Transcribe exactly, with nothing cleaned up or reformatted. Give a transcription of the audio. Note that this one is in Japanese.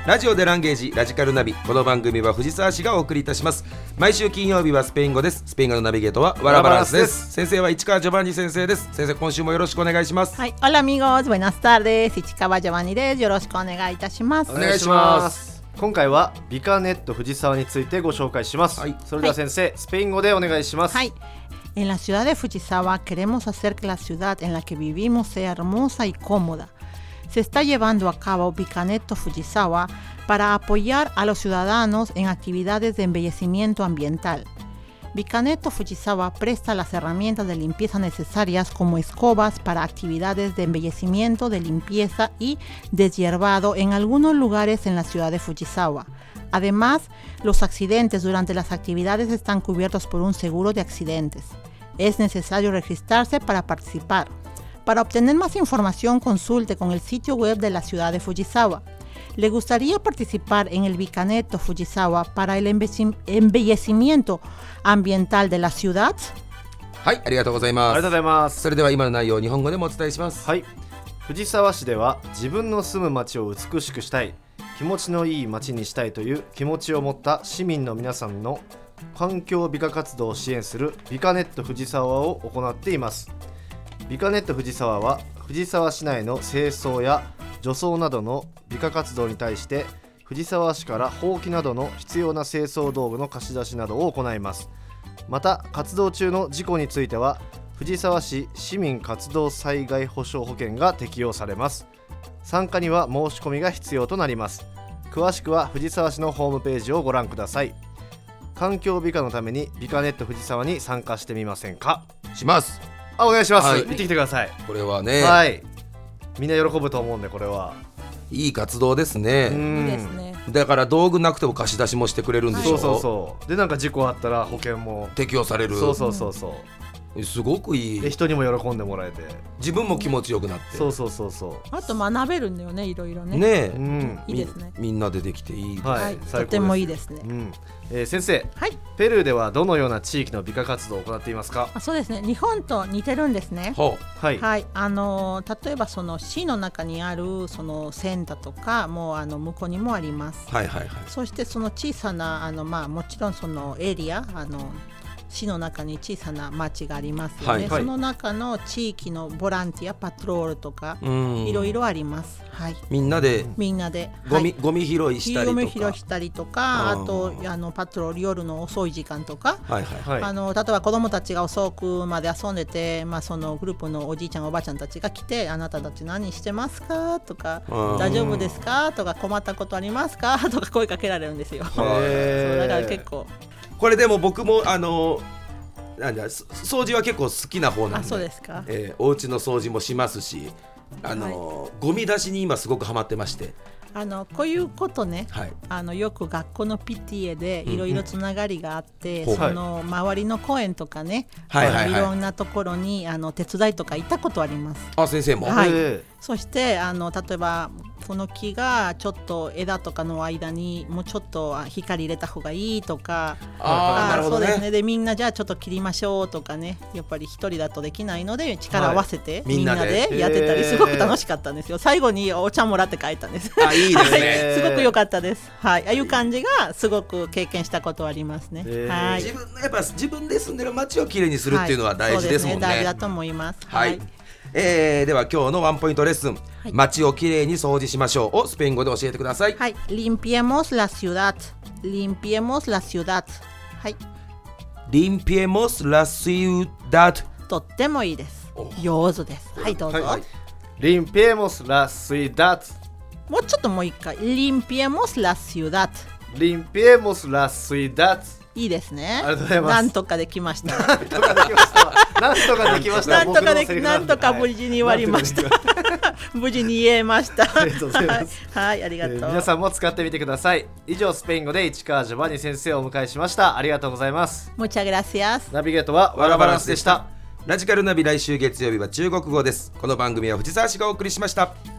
ラジオでランゲージラジカルナビ。この番組は藤沢市がお送りいたします。毎週金曜日はスペイン語です。スペイン語のナビゲートはワラバランスです。先生は市川ジョバンニ先生です。先生、今週もよろしくお願いします。 はい、Hola amigos, buenas tardes. 市川ジョバンニです。よろしくお願いいたします。 お願いします。 今回はビカネット藤沢についてご紹介します、はい、それでは先生、はい、スペイン語でお願いします。 はい、En la ciudad de Fujisawa queremos hacer que la ciudad en la que vivimos sea hermosa y cómoda. Se está llevando a cabo Bicanetto Fujisawa para apoyar a los ciudadanos en actividades de embellecimiento ambiental. Bicanetto Fujisawa presta las herramientas de limpieza necesarias como escobas para actividades de embellecimiento, de limpieza y deshiervado en algunos lugares en la ciudad de Fujisawa. Además, los accidentes durante las actividades están cubiertos por un seguro de accidentes. Es necesario registrarse para participar. Para obtener más información, consulte con el sitio web de la ciudad de Fujisawa. ¿Le gustaría participar en el Bicanetto Fujisawa para el embellecimiento ambiental de la ciudad? はい、ありがとうございます。 ありがとうございます。 それでは今の内容を日本語でもお伝えします。 はい、藤沢市では自分の住む街を美しくしたい、気持ちのいい街にしたいという気持ちを持った市民の皆さんの環境美化活動を支援するビカネット藤沢を行っています。ビカネット藤沢は藤沢市内の清掃や除草などの美化活動に対して藤沢市からほうきなどの必要な清掃道具の貸し出しなどを行います。また活動中の事故については藤沢市市民活動災害保障保険が適用されます。参加には申し込みが必要となります。詳しくは藤沢市のホームページをご覧ください。環境美化のためにビカネット藤沢に参加してみませんか？ します。 あ、お願いします、はい、行ってきてください。 これはね、 はい、みんな喜ぶと思うんで、これはいい活動ですね。 うん、いいですね。 だから道具なくても貸し出しもしてくれるんでしょ、 はい、そうそうそう。でなんか事故あったら保険も適用される。 そうそうそうそう、 すごくいい。 で人にも喜んでもらえて自分も気持ちよくなって、 そうそうそうそう。 あと学べるんだよね、いろいろね。 ねえ、 うん、いいですね。 み、みんなでできていい、 はいはい、とてもいいですね。 うん、えー、先生、 はい、 ペルーではどのような地域の美化活動を行っていますか？ あ、そうですね、日本と似てるんですね。 ほう、はい、 はい、あのー、例えばその市の中にあるそのセンターとかもうあの向こうにもあります。 はいはいはい。 そしてその小さなあの、まあ、もちろんそのエリア、あの市の中に小さな町がありますよね、はいはい、その中の地域のボランティアパトロールとかいろいろあります、はい、 みんなでみんなでゴミ、はい、ゴミ拾いしたりとか、 ゴミ拾いしたりとか、あとあのパトロール夜の遅い時間とか、 はいはいはい、 あの例えば子どもたちが遅くまで遊んでて、まあ、そのグループのおじいちゃんおばあちゃんたちが来て、あなたたち何してますかとか、大丈夫ですかとか、困ったことありますかとか声かけられるんですよ。そうだから結構これでも僕もあのなんだ掃除は結構好きな方なんで、 あ、そうですか、 えー、お家の掃除もしますし、あの、はい、ゴミ出しに今すごくハマってまして、 あのこういうことね、 はい、 あのよく学校の ピーティーエー でいろいろつながりがあって、うんうん、その周りの公園とかね、はいはいはい、いろんなところにあの手伝いとか行ったことあります。 あ、先生も、 はい、そしてあの例えばこの木がちょっと枝とかの間にもうちょっと光入れた方がいいとか、 ああ、なるほどね。 そうですね。でみんなじゃあちょっと切りましょうとかね、やっぱり一人だとできないので力を合わせて、はい、みんなでやってたり、すごく楽しかったんですよ。最後にお茶もらって帰ったんです。 あ、いいですね。 すごく良かったです。はい、ああいう感じがすごく経験したことはありますね。はい、 自分やっぱ自分で住んでる街をきれいにするっていうのは大事ですもんね。 はい、そうですね、大事だと思います。 はい、はい、えー、では今日のワンポイントレッスン、はい、街をきれいに掃除しましょうをスペイン語で教えてください。 はい、limpiemos la ciudad limpiemos la ciudad。 はい、 limpiemos la ciudad。 とってもいいです。上手です。はい、どうぞ。はい、 limpiemos la ciudad。 もうちょっともう一回、limpiemos la ciudad limpiemos la ciudad。 いいですね。 ありがとうございます。 なんとかできました。 なんとかできました。なんとかできました。 なんとかで、なんとか無事に終わりました。無事に言えました。 ありがとうございます。 はい、ありがとう、えー。 皆さんも使ってみてください。以上、スペイン語で市川ジョバンニ先生をお迎えしました。ありがとうございます。 Muchas gracias。 ナビゲートはワラバランスでした。 ラジカルナビ、来週月曜日は中国語です。この番組は藤沢市がお送りしました。